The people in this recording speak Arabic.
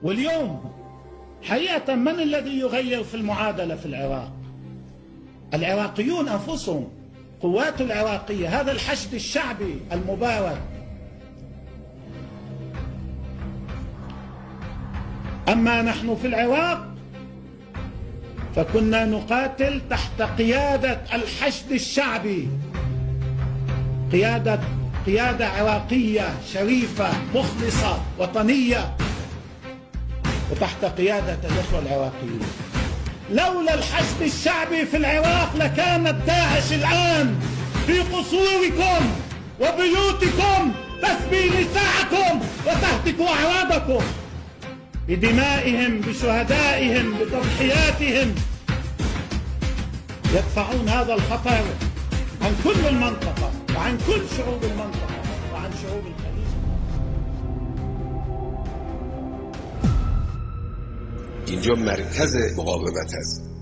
واليوم حقيقة من الذي يغير في المعادلة في العراق؟ العراقيون أنفسهم، قوات العراقية، هذا الحشد الشعبي المبارك. أما نحن في العراق فكنا نقاتل تحت قيادة الحشد الشعبي، قيادة عراقية شريفة مخلصة وطنية، وتحت قيادة الإخوة العراقيين. لولا الحشد الشعبي في العراق لكانت داعش الآن في قصوركم وبيوتكم تسبي نساءكم وتهتك أعراضكم بدمائهم، بشهدائهم، بتضحياتهم. يدفعون هذا الخطر عن كل المنطقة وعن كل شعوب المنطقة وعن شعوب الخليج. اینجا مرکز مقاومت است.